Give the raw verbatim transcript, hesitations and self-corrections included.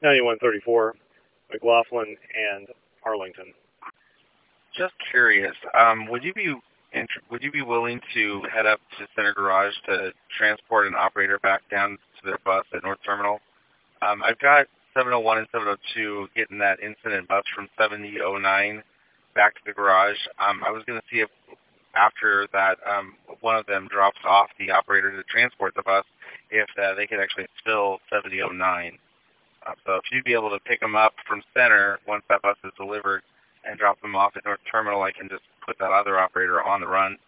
ninety-one thirty-four, McLaughlin and Arlington. Just curious, um, would you be int- would you be willing to head up to Center Garage to transport an operator back down to their bus at North Terminal? Um, I've got seven oh one and seven oh two getting that incident bus from seventy oh nine back to the garage. Um, I was going to see if after that um, one of them drops off the operator to transport the bus, if uh, they could actually fill seventy oh nine. Uh, so if you'd be able to pick them up from Center once that bus is delivered and drop them off at North Terminal, I can just put that other operator on the run